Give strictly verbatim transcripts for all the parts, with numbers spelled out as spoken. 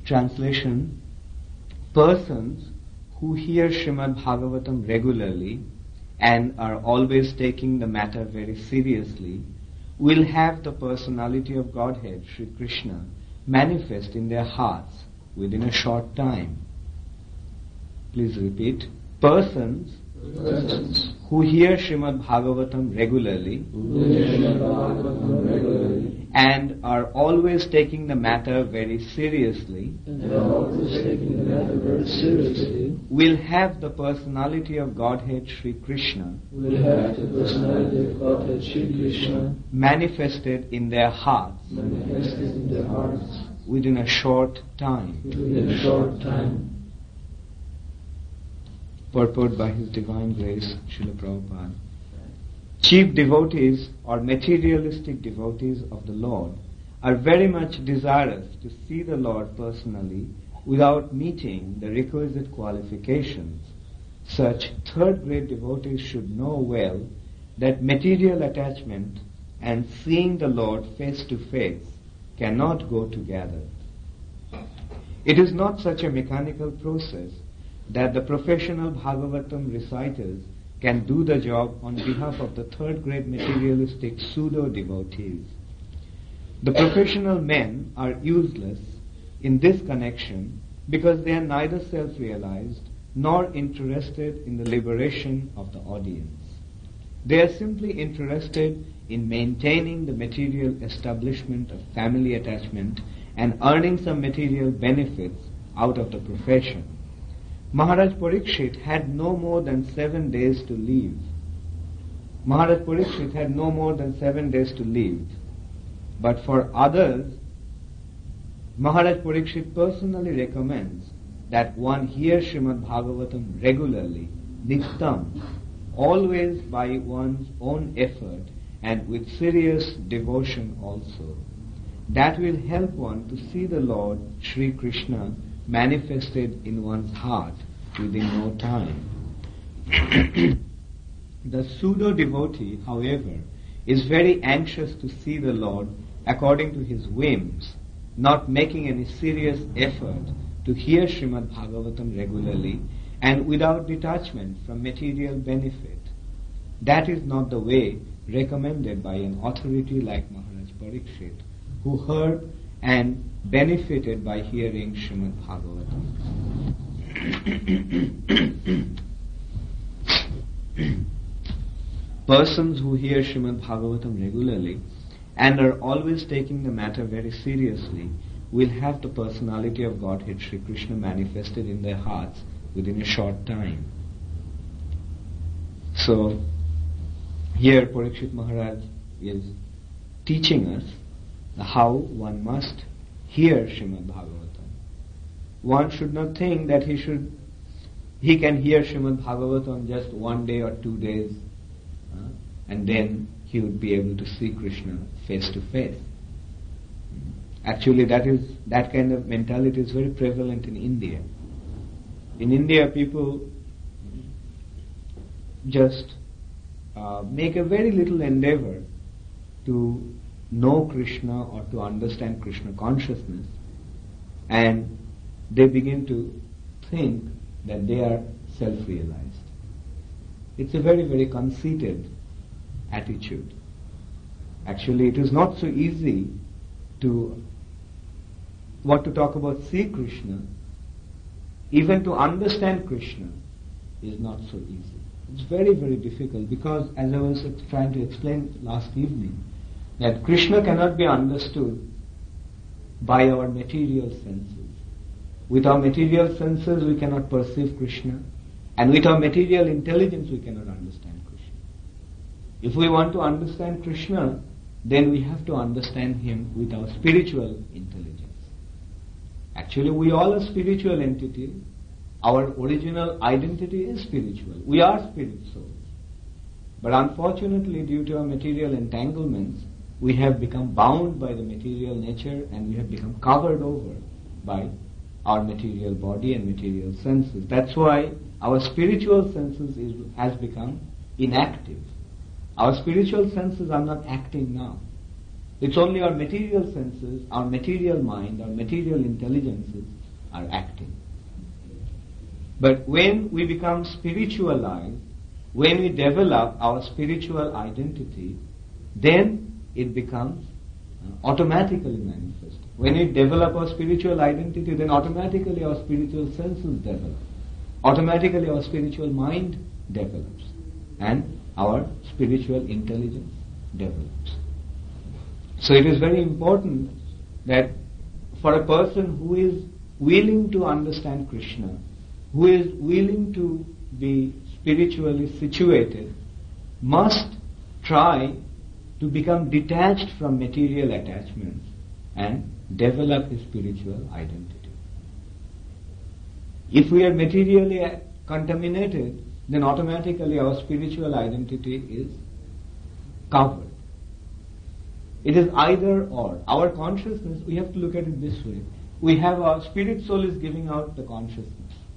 Translation: persons who hear Srimad Bhagavatam regularly and are always taking the matter very seriously will have the personality of Godhead, Sri Krishna, manifest in their hearts within a short time. Please repeat. Persons, persons who hear Srimad Bhagavatam regularly, regularly and are always taking the matter very seriously, very seriously will have the personality of Godhead Sri Krishna, will have the personality of Godhead Sri Krishna manifested in their hearts, manifested in their hearts within a short time. Within a short time. Purport by His Divine Grace, Srila Prabhupada. Chief devotees or materialistic devotees of the Lord are very much desirous to see the Lord personally without meeting the requisite qualifications. Such third-grade devotees should know well that material attachment and seeing the Lord face to face cannot go together. It is not such a mechanical process that the professional Bhagavatam reciters can do the job on behalf of the third-grade materialistic pseudo-devotees. The professional men are useless in this connection because they are neither self-realized nor interested in the liberation of the audience. They are simply interested in maintaining the material establishment of family attachment and earning some material benefits out of the profession. Maharaj Parikshit had no more than seven days to live. Maharaj Parikshit had no more than seven days to live. But for others, Maharaj Parikshit personally recommends that one hear Srimad Bhagavatam regularly, Nittam, always by one's own effort and with serious devotion also. That will help one to see the Lord, Sri Krishna, manifested in one's heart within no time. The pseudo-devotee, however, is very anxious to see the Lord according to his whims, not making any serious effort to hear Srimad Bhagavatam regularly and without detachment from material benefit. That is not the way recommended by an authority like Maharaj Parikshit, who heard and benefited by hearing Srimad Bhagavatam. Persons who hear Srimad Bhagavatam regularly and are always taking the matter very seriously will have the personality of Godhead Sri Krishna manifested in their hearts within a short time. So, here Parikshit Maharaj is teaching us how one must hear Srimad Bhagavatam. One should not think that he should, he can hear Srimad Bhagavatam just one day or two days, uh, and then he would be able to see Krishna face to face. Actually, that is that kind of mentality is very prevalent in India. In India, people just uh, make a very little endeavor to know Krishna or to understand Krishna consciousness, and they begin to think that they are self-realized. It's a very, very conceited attitude. Actually, it is not so easy to, what to talk about see Krishna, even to understand Krishna is not so easy. It's very, very difficult because, as I was trying to explain last evening, that Krishna cannot be understood by our material senses. With our material senses we cannot perceive Krishna, and with our material intelligence we cannot understand Krishna. If we want to understand Krishna, then we have to understand Him with our spiritual intelligence. Actually, we all are spiritual entities. Our original identity is spiritual. We are spirit souls. But unfortunately, due to our material entanglements, we have become bound by the material nature and we have become covered over by our material body and material senses. That's why our spiritual senses is, has become inactive. Our spiritual senses are not acting now. It's only our material senses, our material mind, our material intelligences are acting. But when we become spiritualized, when we develop our spiritual identity, then it becomes uh, automatically manifest. When we develop our spiritual identity, then automatically our spiritual senses develop. Automatically our spiritual mind develops. And our spiritual intelligence develops. So it is very important that for a person who is willing to understand Krishna, who is willing to be spiritually situated, must try to become detached from material attachments and develop his spiritual identity. If we are materially contaminated, then automatically our spiritual identity is covered. It is either or. Our consciousness, we have to look at it this way. We have our spirit soul is giving out the consciousness.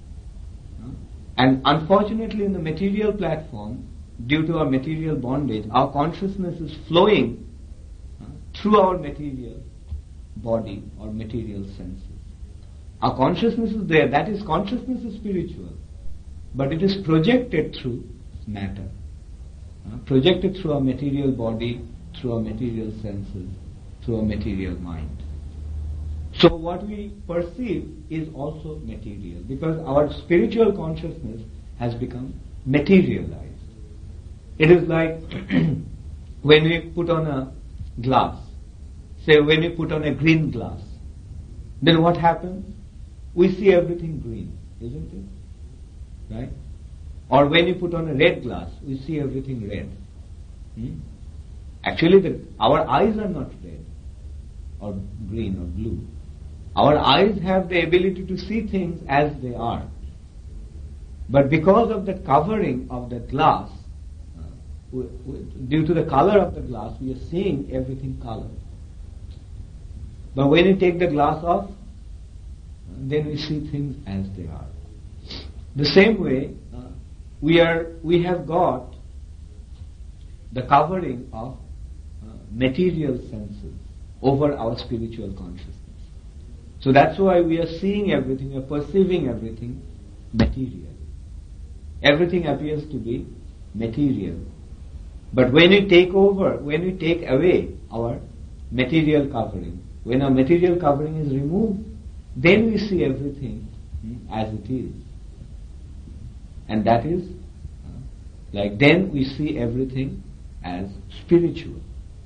And unfortunately in the material platform, due to our material bondage, our consciousness is flowing through our material body or material senses. Our consciousness is there. That is, consciousness is spiritual. But it is projected through matter. Uh, projected through our material body, through our material senses, through our material mind. So what we perceive is also material, because our spiritual consciousness has become materialized. It is like when we put on a glass, say when we put on a green glass, then what happens? We see everything green, isn't it? Right? Or when you put on a red glass, we see everything red. Hmm? Actually, the, our eyes are not red or green or blue. Our eyes have the ability to see things as they are. But because of the covering of the glass, uh, we, we, due to the color of the glass, we are seeing everything colored. But when you take the glass off, then we see things as they are. The same way, uh, we are we have got the covering of uh, material senses over our spiritual consciousness. So that's why we are seeing everything, we are perceiving everything material. Everything appears to be material. But when we take over, when we take away our material covering, when our material covering is removed, then we see everything hmm, as it is. And that is, uh, like then we see everything as spiritual.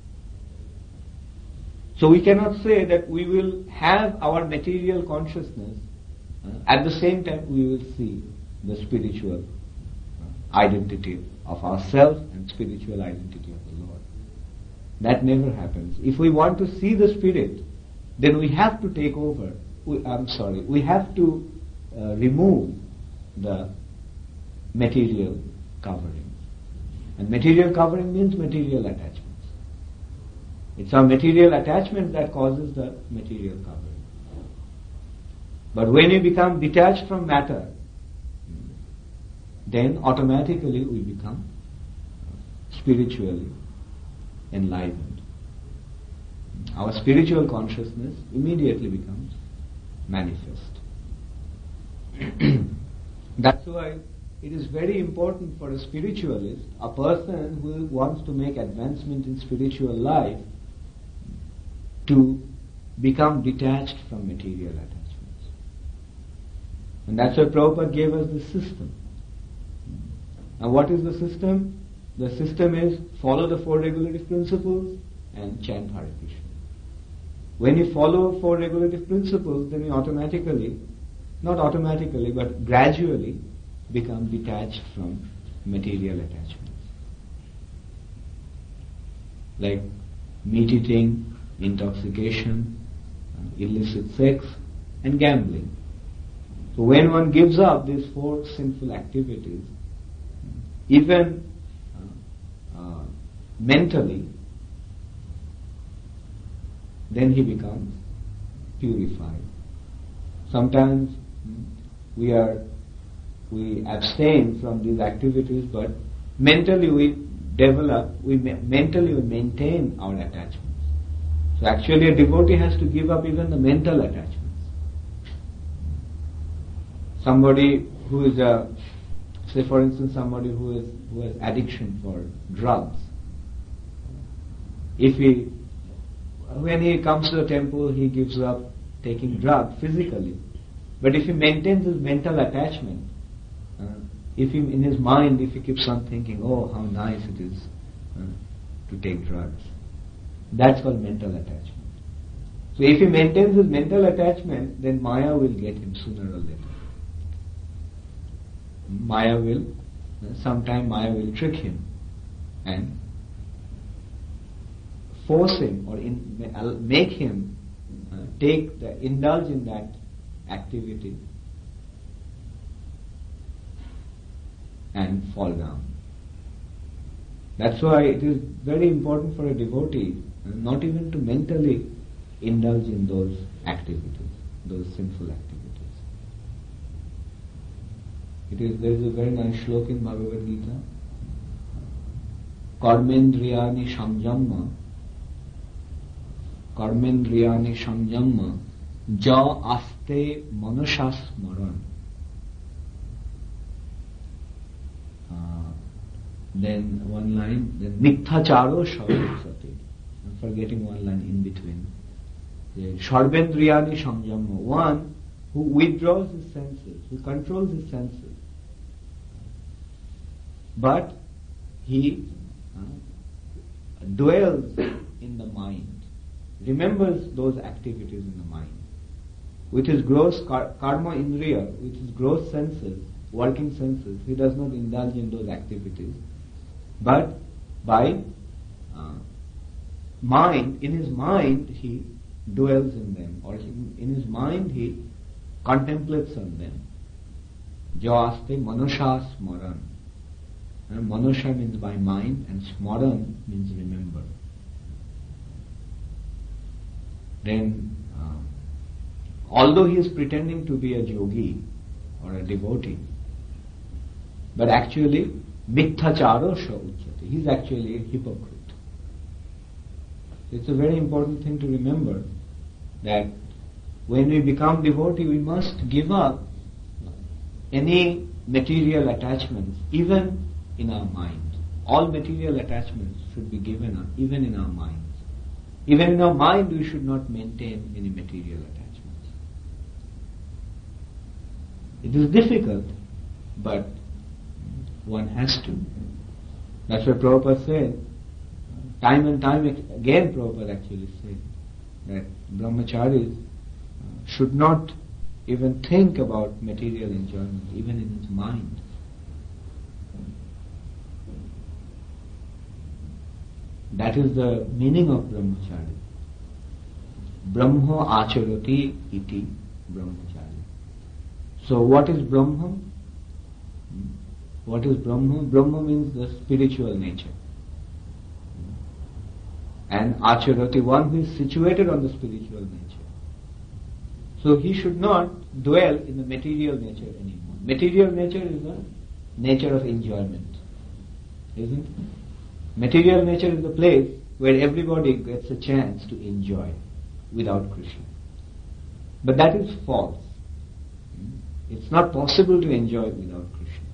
So we cannot say that we will have our material consciousness, uh, at the same time we will see the spiritual uh, identity of ourselves and spiritual identity of the Lord. That never happens. If we want to see the Spirit, then we have to take over, we, I'm sorry, we have to uh, remove the material covering. And material covering means material attachments. It's our material attachment that causes the material covering. But when we become detached from matter, then automatically we become spiritually enlightened. Our spiritual consciousness immediately becomes manifest. That's why it is very important for a spiritualist, a person who wants to make advancement in spiritual life, to become detached from material attachments. And that's why Prabhupada gave us the system. And what is the system? The system is follow the four regulative principles and chant Hare Krishna. When you follow four regulative principles, then you automatically, not automatically, but gradually become detached from material attachments. Like meat eating, intoxication, uh, illicit sex, and gambling. So when one gives up these four sinful activities, even uh, uh, mentally, then he becomes purified. Sometimes hmm, we are we abstain from these activities, but mentally we develop, we ma- mentally we maintain our attachments. So actually a devotee has to give up even the mental attachments. Somebody who is a, say for instance somebody who is who has addiction for drugs. If he, when he comes to the temple, he gives up taking drugs physically. But if he maintains his mental attachment, uh, if he, in his mind, if he keeps on thinking, oh, how nice it is uh, to take drugs, that's called mental attachment. So if he maintains his mental attachment, then Maya will get him sooner or later. Maya will, uh, sometime Maya will trick him and force him or in, make him uh, take the, indulge in that activity and fall down. That's why it is very important for a devotee uh, not even to mentally indulge in those activities, those sinful activities. It is, there is a very nice shloka in Bhagavad Gita, Karmendriyani Samyamma, Karmendriyani Samyamma, Ja aste manasas maran. Uh, then one line, then Mitthacharo Shavasati. I'm forgetting one line in between. Sharbendriyani Samyamma, one who withdraws his senses, who controls his senses. But he uh, dwells in the mind, remembers those activities in the mind. With his gross kar- karma indriya, with his gross senses, working senses, he does not indulge in those activities. But by uh, mind, in his mind he dwells in them, or he, in his mind he contemplates on them. Jaste manasha smaran. And manasha means by mind, and smaran means remember. Then, uh, although he is pretending to be a yogi or a devotee, but actually, mitthacharo sha uchyate. He is actually a hypocrite. It's a very important thing to remember that when we become devotee, we must give up any material attachments, even in our mind. All material attachments should be given up, even in our minds. Even in our mind, we should not maintain any material attachments. It is difficult, but one has to. That's what Prabhupada said. Time and time again, Prabhupada actually said that brahmacharis should not even think about material enjoyment, even in his mind. That is the meaning of brahmachari. Brahmo acharati iti brahmachari. So what is Brahma? What is Brahma? Brahma means the spiritual nature. And acharati, one who is situated on the spiritual nature. So he should not dwell in the material nature anymore. Material nature is the nature of enjoyment, isn't it? Material nature is the place where everybody gets a chance to enjoy without Krishna. But that is false. It's not possible to enjoy without Krishna.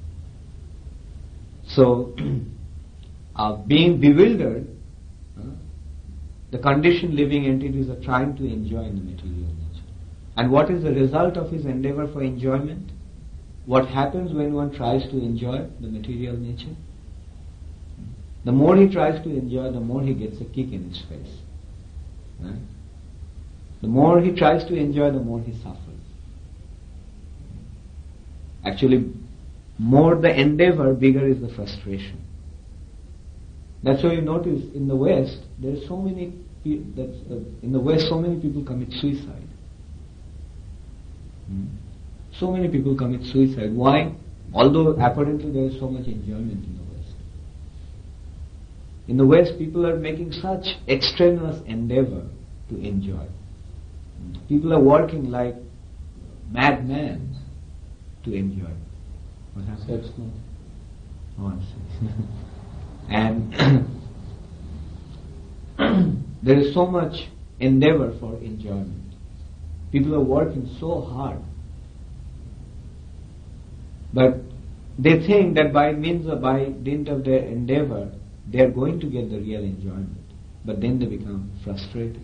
So, uh, being bewildered, uh, the conditioned living entities are trying to enjoy in the material nature. And what is the result of his endeavor for enjoyment? What happens when one tries to enjoy the material nature? The more he tries to enjoy, the more he gets a kick in his face. Right? The more he tries to enjoy, the more he suffers. Actually, more the endeavor, bigger is the frustration. That's why you notice in the West, there are so many people, that's, uh, in the West, so many people commit suicide. Hmm? So many people commit suicide. Why? Although apparently there is so much enjoyment in the West. In the West, people are making such extraneous endeavor to enjoy. People are working like madmen to enjoy. What happens? Oh, I see. And there is so much endeavor for enjoyment. People are working so hard. But they think that by means of, by dint of their endeavor, they are going to get the real enjoyment. But then they become frustrated.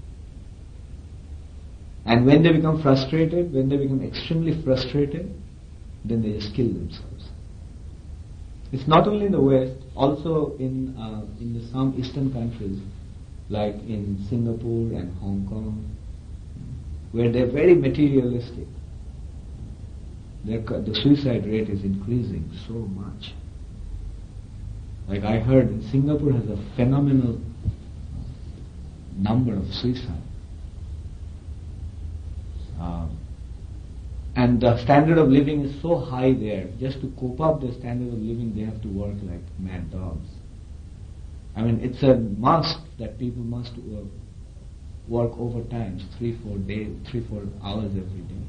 And when they become frustrated, when they become extremely frustrated, then they just kill themselves. It's not only in the West, also in uh, in the some Eastern countries, like in Singapore and Hong Kong, where they're very materialistic. Their, the suicide rate is increasing so much. Like I heard, Singapore has a phenomenal number of suicides. Um, and the standard of living is so high there. Just to cope up the standard of living, they have to work like mad dogs. I mean, it's a must that people must work, work overtime, three, four days, three, four hours every day.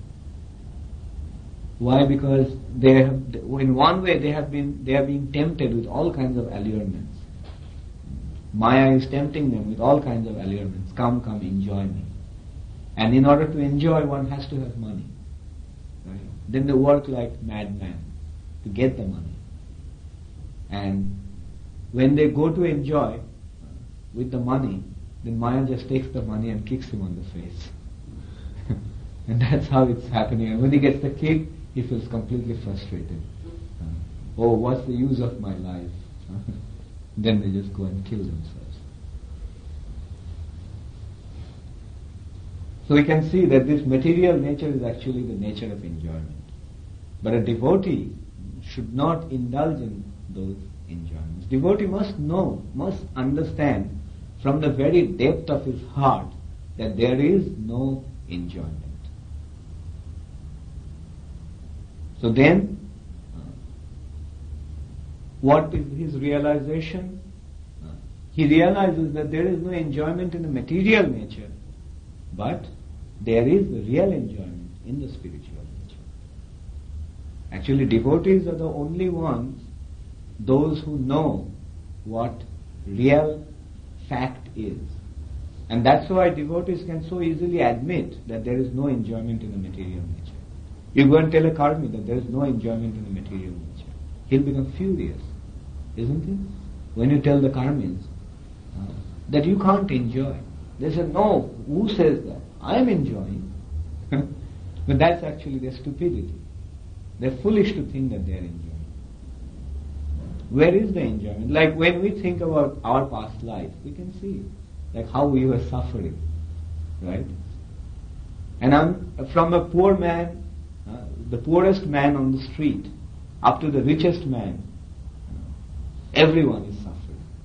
Why? Because they have, in one way, they have been, they are being tempted with all kinds of allurements. Maya is tempting them with all kinds of allurements. Come, come, enjoy me. And in order to enjoy, one has to have money. Right? Then they work like madmen to get the money. And when they go to enjoy with the money, then Maya just takes the money and kicks him on the face. And that's how it's happening. And when he gets the kick, he feels completely frustrated. Uh, oh, what's the use of my life? Then they just go and kill themselves. So we can see that this material nature is actually the nature of enjoyment. But a devotee should not indulge in those enjoyments. Devotee must know, must understand from the very depth of his heart that there is no enjoyment. So then, uh, what is his realization? Uh, he realizes that there is no enjoyment in the material nature, but there is real enjoyment in the spiritual nature. Actually, devotees are the only ones, those who know what real fact is. And that's why devotees can so easily admit that there is no enjoyment in the material nature. You go and tell a karmi that there is no enjoyment in the material nature. He'll become furious, isn't he? When you tell the karmis uh, that you can't enjoy. They say, no, who says that? I am enjoying. But that's actually their stupidity. They're foolish to think that they're enjoying. Where is the enjoyment? Like when we think about our past life, we can see like how we were suffering, right? And I'm, from a poor man, uh, the poorest man on the street, up to the richest man, everyone is suffering.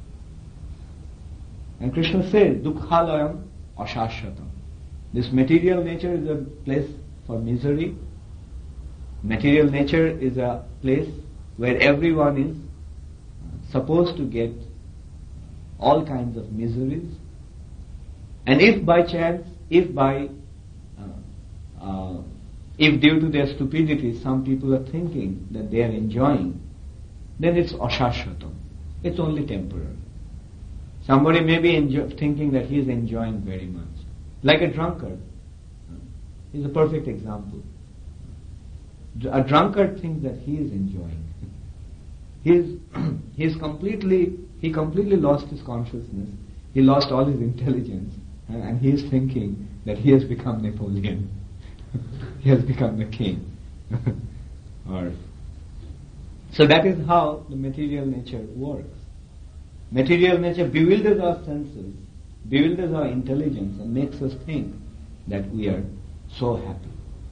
And Krishna says, Dukkhalayam ashashratam. This material nature is a place for misery. Material nature is a place where everyone is supposed to get all kinds of miseries. And if by chance, if by, uh, uh, if due to their stupidity some people are thinking that they are enjoying, then it's ashashratam. It's only temporary. Somebody may be enjoy, thinking that he is enjoying very much. Like a drunkard. He's a perfect example. A drunkard thinks that he is enjoying. He is, he is completely, he completely lost his consciousness. He lost all his intelligence. And, and he is thinking that he has become Napoleon. He has become the king. Or, so that is how the material nature works. Material nature bewilders our senses, bewilders our intelligence, and makes us think that we are so happy.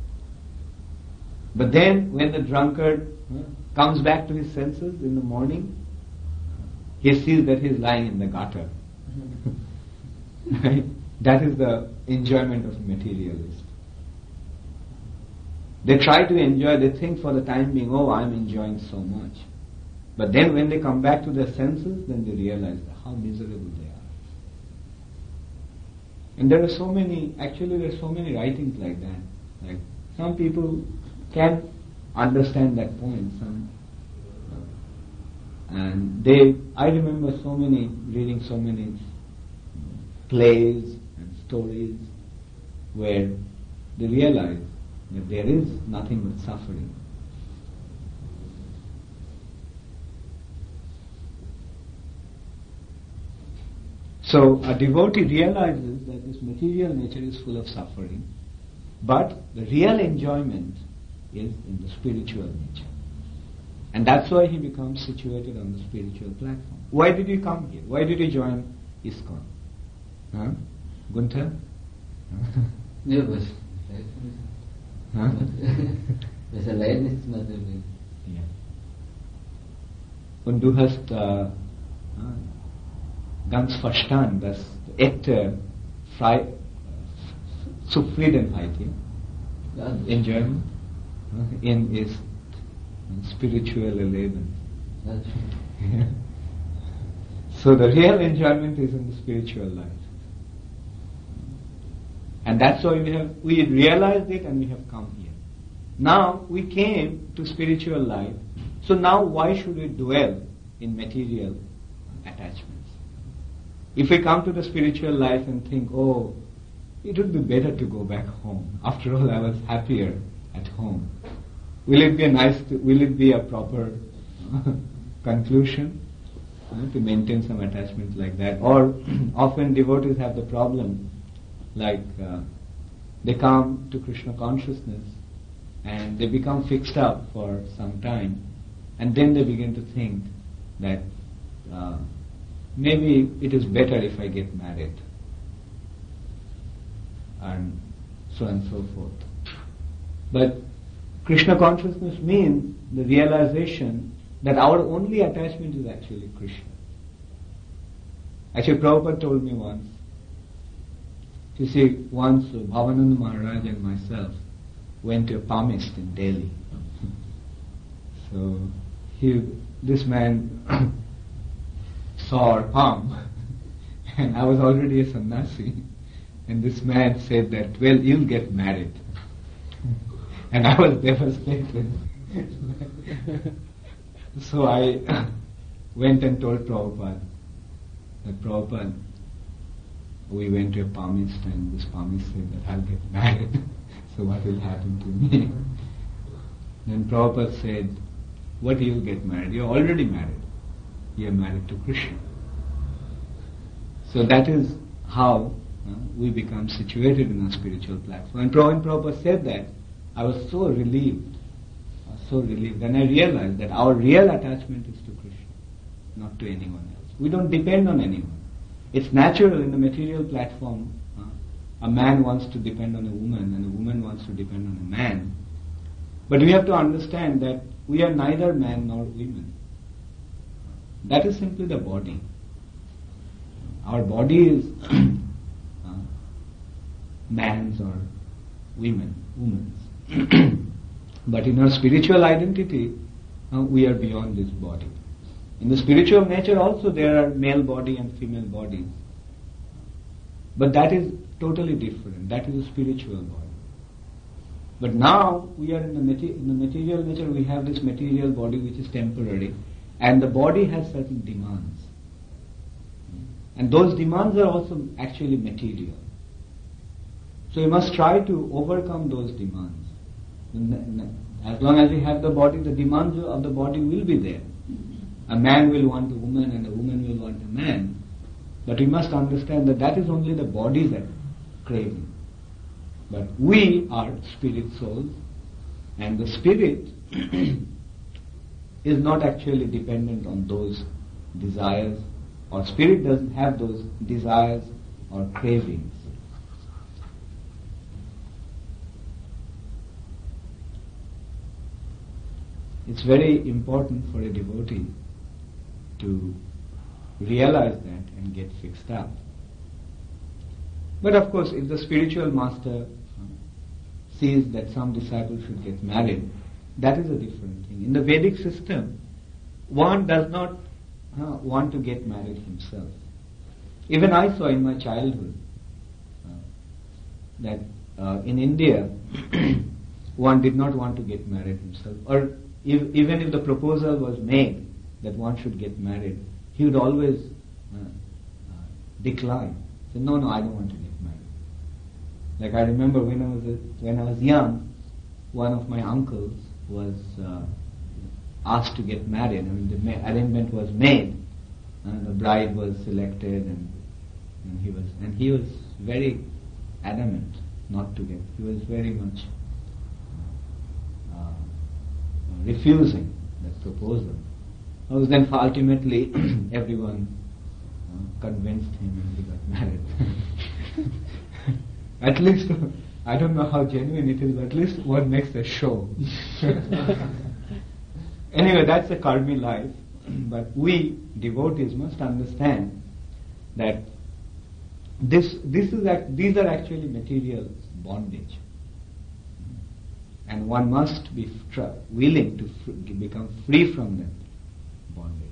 But then when the drunkard uh, comes back to his senses in the morning, he sees that he is lying in the gutter. Right? That is the enjoyment of a materialist. They try to enjoy, they think for the time being, oh, I'm enjoying so much. But then when they come back to their senses, then they realize how miserable they are. And there are so many, actually there are so many writings like that. Like some people can understand that point. Some, and they, I remember so many, reading so many plays and stories where they realize that there is nothing but suffering. So a devotee realizes that this material nature is full of suffering, but the real enjoyment is in the spiritual nature. And that's why he becomes situated on the spiritual platform. Why did he come here? Why did he join ISKCON? Huh? Gunther? Ja, was? Huh? Was allein nichts mehr drin. Ja. Und du hast äh, ganz verstanden, dass echte Frei Zufriedenheit, Ja, Enjoyment, äh, in ist ein spirituelles Leben. ja. So the real enjoyment is in the spiritual life. And that's why we have we realized it and we have come here. Now we came to spiritual life, so now why should we dwell in material attachments? If we come to the spiritual life and think, oh, it would be better to go back home. After all, I was happier at home. Will it be a nice, to, will it be a proper conclusion uh, to maintain some attachment like that? Or often devotees have the problem, like uh, they come to Krishna consciousness and they become fixed up for some time, and then they begin to think that uh, maybe it is better if I get married, and so on and so forth. But Krishna consciousness means the realization that our only attachment is actually Krishna. Actually, Prabhupada told me once, you see, once uh, Bhavananda Maharaj and myself went to a palmist in Delhi. So he, this man saw our palm, and I was already a sannyasi, and this man said that, well, you'll get married. And I was devastated. So I went and told Prabhupada that, Prabhupada, we went to a palmist and this palmist said that I'll get married. So what will happen to me? Then Prabhupada said, what you'll get married? You're already married. You're married to Krishna. So that is how uh, we become situated in a spiritual platform. And when Prabhupada said that, I was so relieved, I was so relieved. And I realized that our real attachment is to Krishna, not to anyone else. We don't depend on anyone. It's natural in the material platform. Uh, a man wants to depend on a woman and a woman wants to depend on a man. But we have to understand that we are neither man nor women. That is simply the body. Our body is uh, man's or women, woman's. But in our spiritual identity, uh, we are beyond this body. In the spiritual nature also there are male body and female bodies. But that is totally different. That is a spiritual body. But now we are in the, mater- in the material nature, we have this material body which is temporary, and the body has certain demands. And those demands are also actually material. So we must try to overcome those demands. As long as we have the body, the demands of the body will be there. A man will want a woman and a woman will want a man. But we must understand that that is only the body's craving. But we are spirit souls, and the spirit is not actually dependent on those desires, or spirit doesn't have those desires or cravings. It's very important for a devotee to realize that and get fixed up. But of course, if the spiritual master uh, sees that some disciple should get married, that is a different thing. In the Vedic system, one does not uh, want to get married himself. Even I saw in my childhood uh, that uh, in India, one did not want to get married himself. Or if, even if the proposal was made that one should get married, he would always uh, uh, decline. said, no, no, I don't want to get married. Like I remember when I was a, when I was young, one of my uncles was uh, asked to get married. I mean, the ma- arrangement was made, and the bride was selected, and, and he was and he was very adamant not to get. He was very much uh, refusing that proposal. I was then ultimately everyone uh, convinced him, and he got married. At least, I don't know how genuine it is, but at least one makes a show. Anyway, that's the karmi life. But we devotees must understand that this, this is act, these are actually material bondage, and one must be fr- willing to fr- become free from that bondage.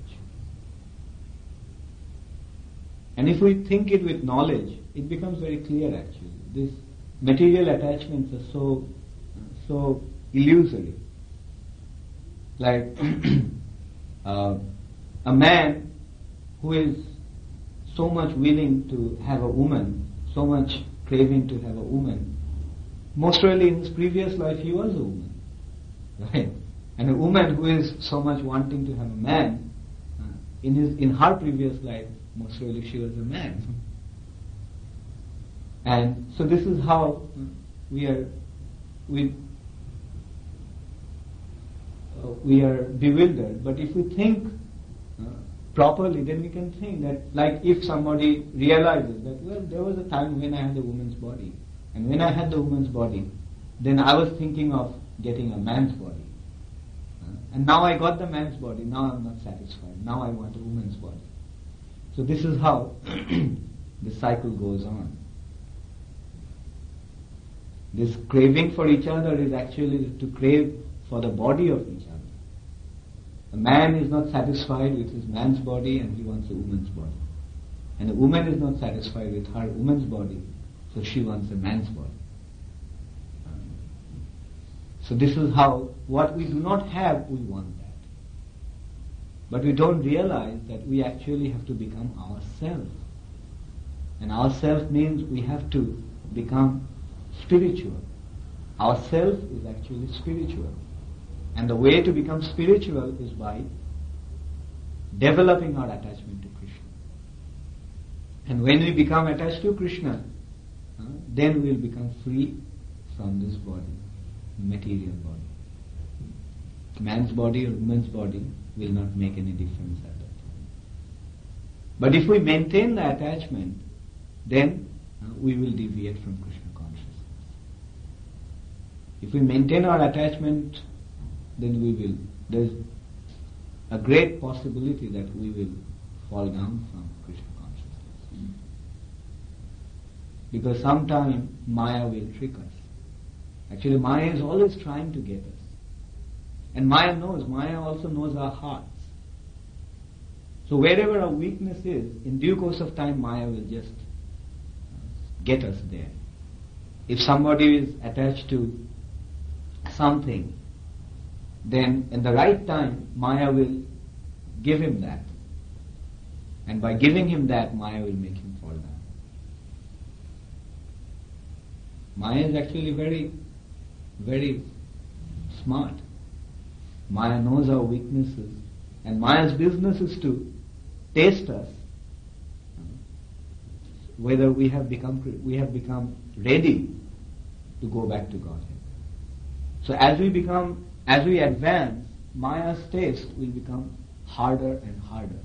And if we think it with knowledge, it becomes very clear actually. These material attachments are so, so illusory. Like uh, a man who is so much willing to have a woman, so much craving to have a woman, most really in his previous life he was a woman, right? And a woman who is so much wanting to have a man, uh, in his in her previous life, most really she was a man. And so this is how we are we uh, we are bewildered. But if we think uh, properly, then we can think that, like, if somebody realizes that, well, there was a time when I had a woman's body, and when I had the woman's body, then I was thinking of getting a man's body, uh, and now I got the man's body. Now I'm not satisfied. Now I want a woman's body. So this is how the cycle goes on. This craving for each other is actually to crave for the body of each other. A man is not satisfied with his man's body and he wants a woman's body. And a woman is not satisfied with her woman's body, so she wants a man's body. So this is how, what we do not have, we want that. But we don't realize that we actually have to become ourselves. And ourself means we have to become spiritual. Ourself is actually spiritual. And the way to become spiritual is by developing our attachment to Krishna. And when we become attached to Krishna, uh, then we will become free from this body, material body. Man's body or woman's body will not make any difference at that time. But if we maintain the attachment, then uh, we will deviate from Krishna consciousness. If we maintain our attachment, then we will, there's a great possibility that we will fall down from Krishna consciousness. Because sometime Maya will trick us. Actually, Maya is always trying to get us. And Maya knows, Maya also knows our hearts. So wherever our weakness is, in due course of time, Maya will just get us there. If somebody is attached to something, then in the right time, Maya will give him that. And by giving him that, Maya will make him fall down. Maya is actually very, very smart. Maya knows our weaknesses, and Maya's business is to test us whether we have become we have become ready to go back to Godhead. So as we become As we advance, Maya's taste will become harder and harder.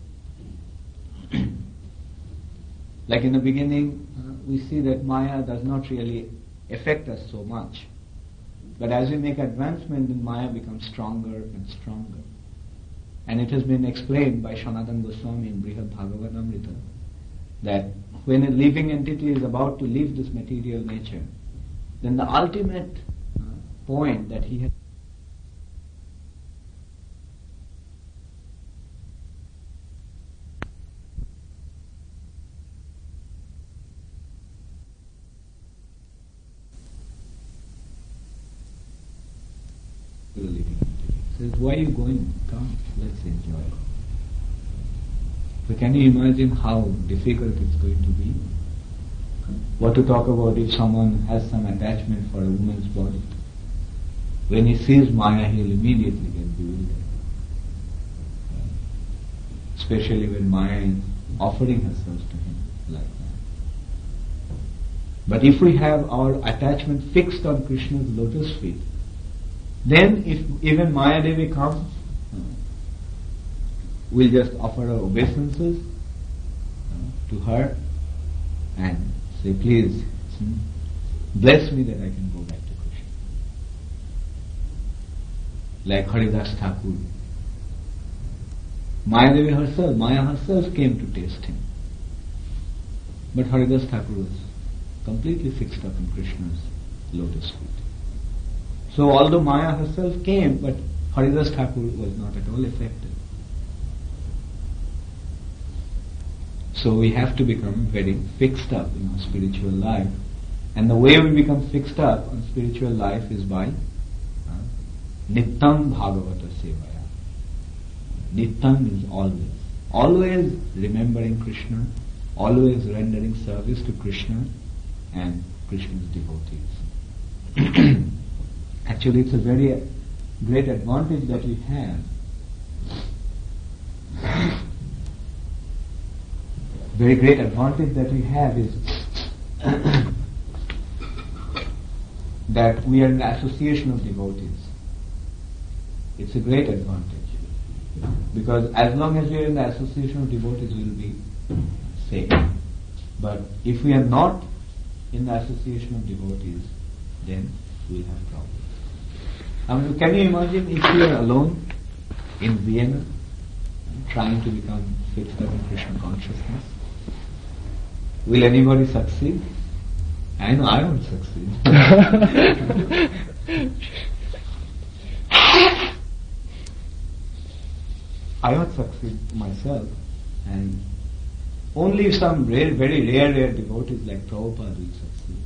Like in the beginning, uh, we see that Maya does not really affect us so much. But as we make advancement, then Maya becomes stronger and stronger. And it has been explained by Sanatana Goswami in Brihad Bhagavatamrita that when a living entity is about to leave this material nature, then the ultimate uh, point that he has to the living entity. Says, why are you going? Come, let's enjoy. So can you imagine how difficult it's going to be? What to talk about if someone has some attachment for a woman's body? When he sees Maya, he will immediately get bewildered. Especially when Maya is offering herself to him like that. But if we have our attachment fixed on Krishna's lotus feet, then if even Maya Devi comes, we'll just offer our obeisances to her and say, please, bless me that I can go back to Krishna. Like Haridas Thakur. Maya Devi herself, Maya herself came to taste him. But Haridas Thakur was completely fixed up in Krishna's lotus feet. So although Maya herself came, but Haridas Thakur was not at all affected. So we have to become very fixed up in our spiritual life. And the way we become fixed up on spiritual life is by uh, Nittam Bhagavata Sevaya. Nittam is always. Always remembering Krishna, always rendering service to Krishna and Krishna's devotees. Actually, it's a very great advantage that we have. Very great advantage that we have is that we are in the association of devotees. It's a great advantage. Because as long as we are in the association of devotees, we will be safe. But if we are not in the association of devotees, then we will have problems. I mean, can you imagine if you are alone in Vienna, trying to become fixed up in Krishna consciousness? Will anybody succeed? I know I won't succeed. I won't succeed myself, and only some rare, very rare, rare devotees like Prabhupada will succeed.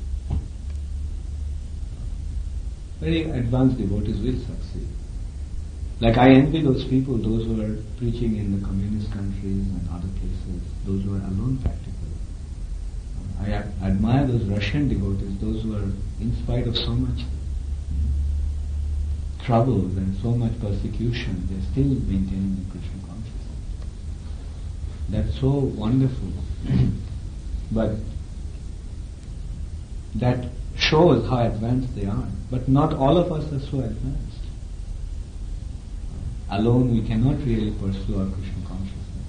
Very advanced devotees will succeed. Like I envy those people, those who are preaching in the communist countries and other places, those who are alone practically. I ad- admire those Russian devotees, those who are, in spite of so much troubles and so much persecution, they are still maintaining the Krishna consciousness. That's so wonderful. But that shows how advanced they are. But not all of us are so advanced. Alone we cannot really pursue our Krishna consciousness.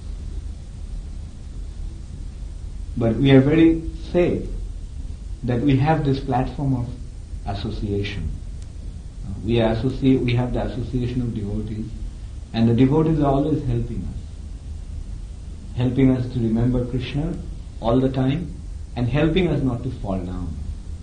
But we are very safe that we have this platform of association. Uh, we associate, we have the association of devotees, and the devotees are always helping us. Helping us to remember Krishna all the time, and helping us not to fall down.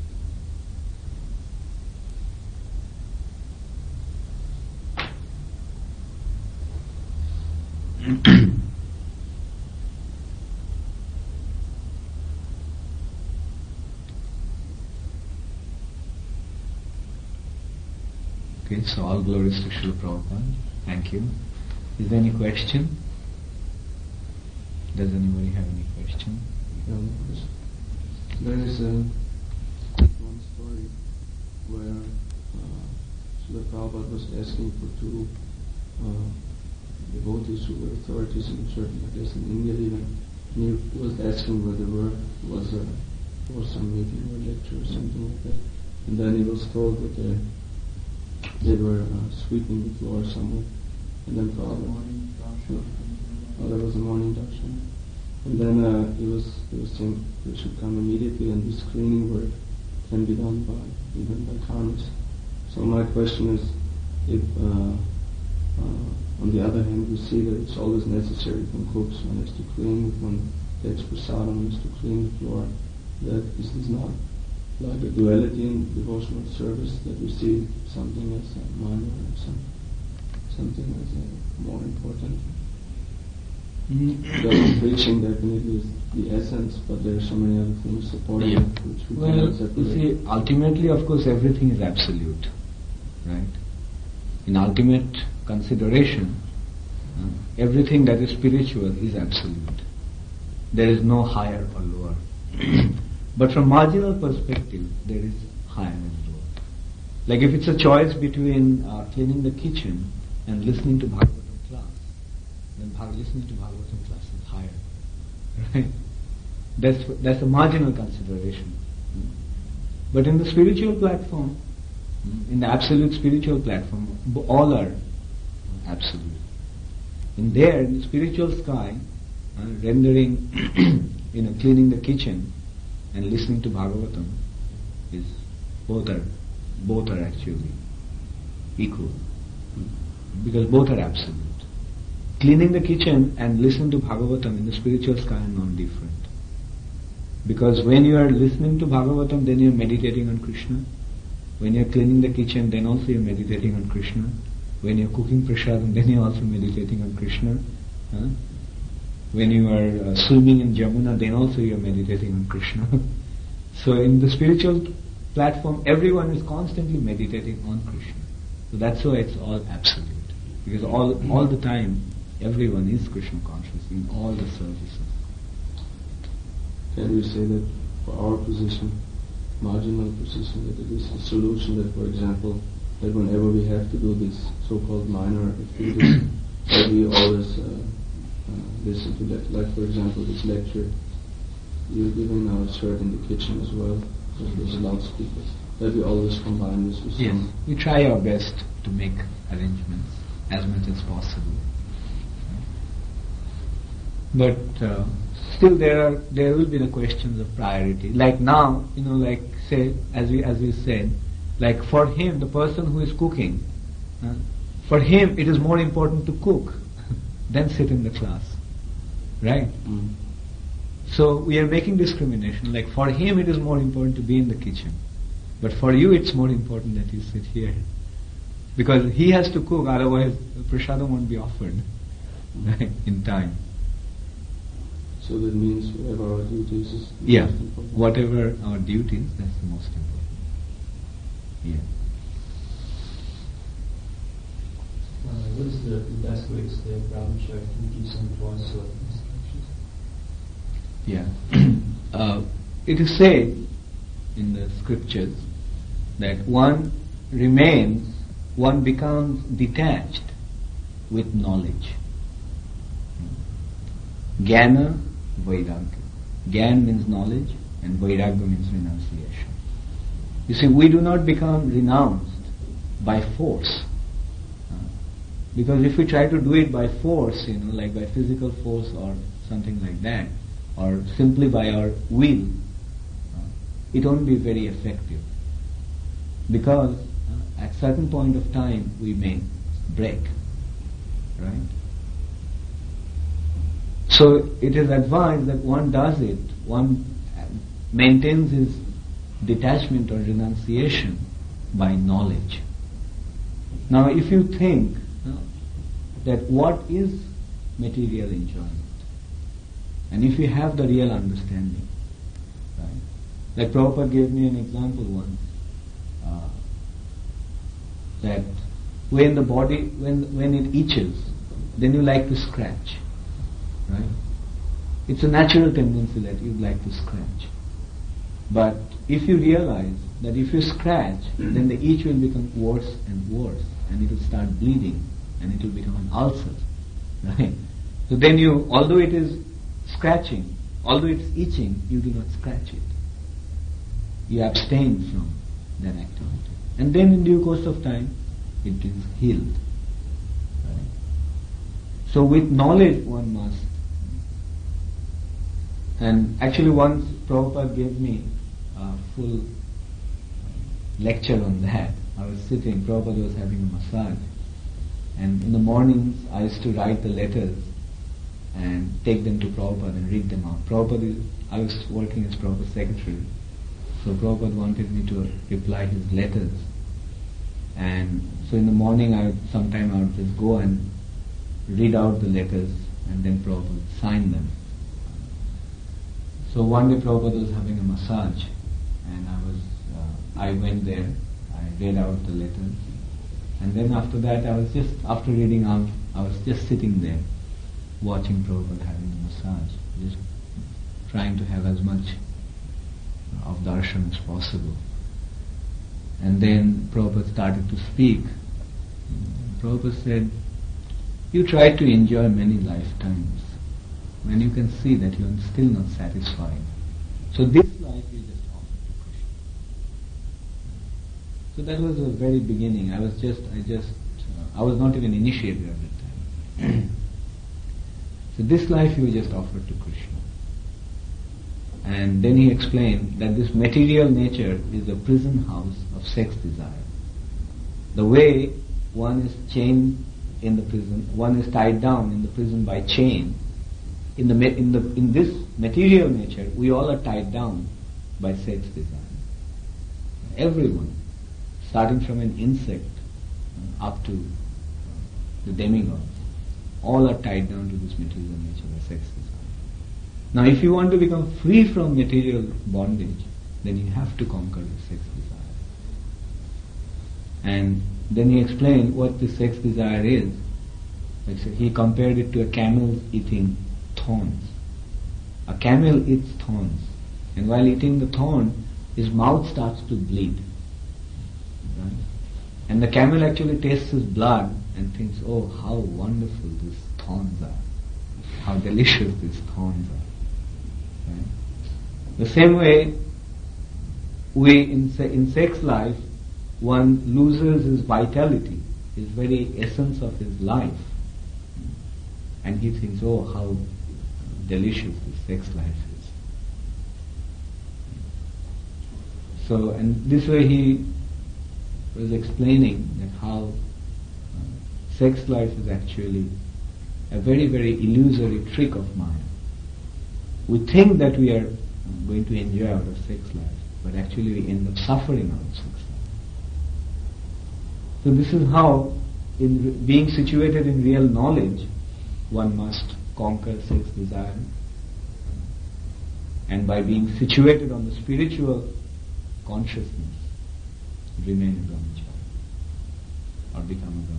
Okay, so all glories to Srila Prabhupada. Thank you. Is there any question? Does anybody have any question? Um, there is a one story where uh, Srila Prabhupada was asking for two uh, devotees who were authorities in certain, I guess in India even, and he was asking whether there was a or some meeting or lecture or something like that, and then he was told that they they were uh, sweeping the floor somewhere, and then Prabhupada, oh, there was a morning darshan, and then uh, he was he was saying they should come immediately, and this cleaning work can be done by even by karmas. So my question is, if uh, uh, on the other hand we see that it's always necessary from cooks, one has to clean, one takes prasadam, one has to clean the floor, that this is not like a duality in devotional service, that we see something as a minor and some, something as a more important. Because preaching definitely is the essence, but there are so many other things supporting Yeah. it which we Well, cannot separate. you see, ultimately, of course, everything is absolute, right? In ultimate consideration, uh, everything that is spiritual is absolute. There is no higher or lower. But from marginal perspective, there is higher and lower. Like if it's a choice between uh, cleaning the kitchen and listening to Bhagavatam class, then Bhag- listening to Bhagavatam class is higher. Right? That's that's a marginal consideration. But in the spiritual platform, in the absolute spiritual platform, b- all are absolute. In there, in the spiritual sky, uh, rendering, you know, cleaning the kitchen and listening to Bhagavatam is both are both are actually equal, because both are absolute. Cleaning the kitchen and listening to Bhagavatam in the spiritual sky are non-different. Because when you are listening to Bhagavatam, then you are meditating on Krishna. When you are cleaning the kitchen, then also you are meditating on Krishna. When you are cooking prasadam, then you are also meditating on Krishna. Huh? When you are uh, swimming in Jamuna, then also you are meditating on Krishna. So in the spiritual platform, everyone is constantly meditating on Krishna. So that's why it's all absolute. Because all all the time, everyone is Krishna conscious in all the services. Can we say that for our position, marginal position, that it is a solution that, for example, that whenever we have to do this so-called minor activities, that we always uh, uh, listen to that. Like, for example, this lecture, you're giving our shirt in the kitchen as well, because there's loudspeakers. That we always combine this with Yes, some... we try our best to make arrangements as much as possible. But uh, still, there are there will be the questions of priority. Like now, you know, like say as we as we said, like for him, the person who is cooking, uh, for him it is more important to cook than sit in the class, right? Mm. So we are making discrimination. Like for him, it is more important to be in the kitchen, but for you, it's more important that you sit here, because he has to cook. Otherwise, prasadam won't be offered, right, in time. So that means whatever our duties is the Yeah, most important. whatever our duties, that's the most important. Yeah. Uh, what is the, the best way to stay in Brahmacharya? Can you give some advice or instructions? Yeah. uh, it is said in the scriptures that one remains, one becomes detached with knowledge. Jnana, Vairagya. Gyan means knowledge and Vairagya means renunciation. You see, we do not become renounced by force. Uh, because if we try to do it by force, you know, like by physical force or something like that, or simply by our will, uh, it won't be very effective. Because uh, at certain point of time we may break, right? So it is advised that one does it, one maintains his detachment or renunciation by knowledge. Now if you think uh, that what is material enjoyment, and if you have the real understanding, right? Like Prabhupada gave me an example once, uh, that when the body, when when it itches, then you like to scratch, right? It's a natural tendency that you'd like to scratch. But if you realize that if you scratch, then the itch will become worse and worse, and it will start bleeding, and it will become an ulcer, right? So then you, although it is scratching, although it's itching, you do not scratch it. You abstain from that activity. And then in due course of time, it is healed. Right? So with knowledge one must. And actually once Prabhupada gave me a full lecture on that. I was sitting, Prabhupada was having a massage. And in the mornings I used to write the letters and take them to Prabhupada and read them out. Prabhupada, is, I was working as Prabhupada's secretary. So Prabhupada wanted me to reply his letters. And so in the morning, I would, sometime I would just go and read out the letters, and then Prabhupada would sign them. So one day Prabhupada was having a massage, and I was, uh, I went there, I read out the letters, and then after that I was just, after reading out, I was just sitting there, watching Prabhupada having a massage, just trying to have as much uh, of darshan as possible. And then Prabhupada started to speak. Prabhupada said, you try to enjoy many lifetimes when you can see that you are still not satisfied. So this life you just offer to Krishna. So that was the very beginning. I was just, I just, uh, I was not even initiated at that time. So this life you just offer to Krishna. And then he explained that this material nature is the prison house of sex desire. The way one is chained in the prison, one is tied down in the prison by chain. In the in the in this material nature, we all are tied down by sex desire. Everyone, starting from an insect uh, up to the demigods, all are tied down to this material nature by sex desire. Now, if you want to become free from material bondage, then you have to conquer the sex desire. And then he explained what the sex desire is. Like so he compared it to a camel eating thorns. A camel eats thorns, and while eating the thorn, his mouth starts to bleed. Right? And the camel actually tastes his blood and thinks, oh, how wonderful these thorns are. How delicious these thorns are. Right? The same way, we in, se- in sex life, one loses his vitality, his very essence of his life. And he thinks, oh, how delicious this sex life is. So, and this way he was explaining that how uh, sex life is actually a very, very illusory trick of Maya. We think that we are going to enjoy out of sex life, but actually we end up suffering out of sex life. So this is how, in re- being situated in real knowledge, one must conquer sex desire. And by being situated on the spiritual consciousness, remain a brahmachari or become a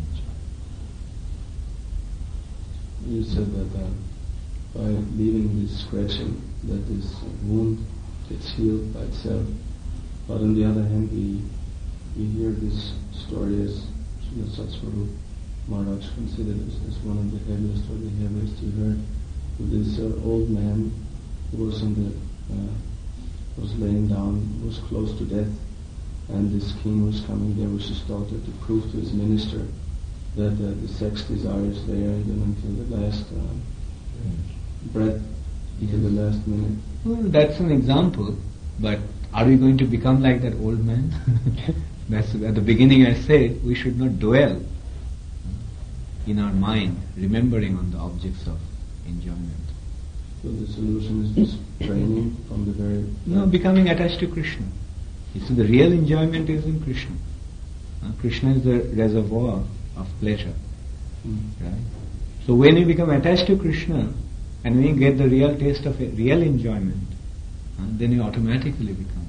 brahmachari. You said that uh, by leaving this scratching, that this wound gets healed by itself. But on the other hand, we we hear this story as Srila Satsvarup Maharaj considered as, as one of the heaviest or the heaviest he heard. With this uh, old man who was on the uh, was laying down, was close to death, and this king was coming there with his daughter to prove to his minister that uh, the sex desire is there even until the last uh, breath, until the last minute. Well, that's an example, but are we going to become like that old man? That's at the beginning I said we should not dwell in our mind, remembering on the objects of enjoyment. So the solution is just training from the very... No, becoming attached to Krishna. You see, the real enjoyment is in Krishna. Uh, Krishna is the reservoir of pleasure. Mm. Right? So when you become attached to Krishna, and when you get the real taste of it, real enjoyment, uh, then you automatically become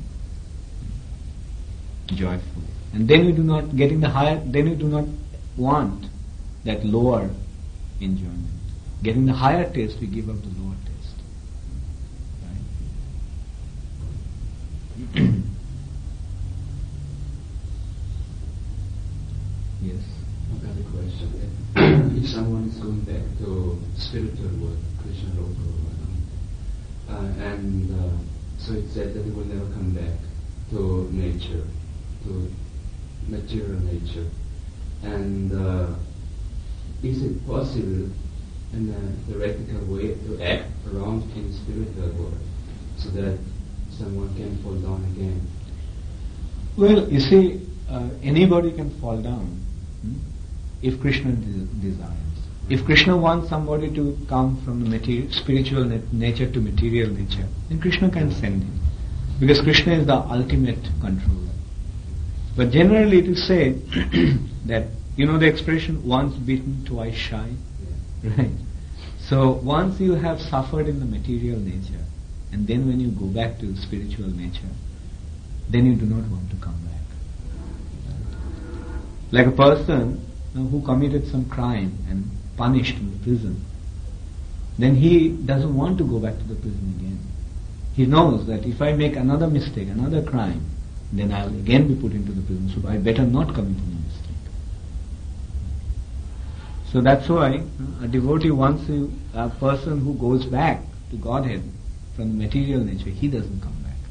joyful. And then you do not, getting the higher, then you do not want that lower enjoyment. Getting the higher taste, we give up the lower taste. Right? Yes. I've got a question. If someone is going back to spiritual world, Krishna Loka, uh, and uh, so it said that he will never come back to nature, to material nature. And uh, is it possible in a theoretical way to act around in spiritual world so that someone can fall down again? Well, you see, uh, anybody can fall down hmm, if Krishna de- desires. If Krishna wants somebody to come from the material, spiritual nat- nature to material nature, then Krishna can send him. Because Krishna is the ultimate controller. But generally it is said that, you know the expression, once bitten, twice shy? Yeah. Right. So once you have suffered in the material nature, and then when you go back to spiritual nature, then you do not want to come back. Like a person you know, who committed some crime and punished in the prison, then he doesn't want to go back to the prison again. He knows that if I make another mistake, another crime, then I'll again be put into the prison, so I better not commit any mistake. So that's why a devotee, once you, a person who goes back to Godhead from the material nature, he doesn't come back.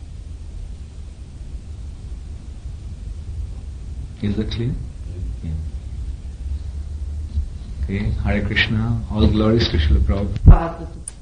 Is that clear? Yeah. Okay, Hare Krishna, all glories to Srila Prabhupada.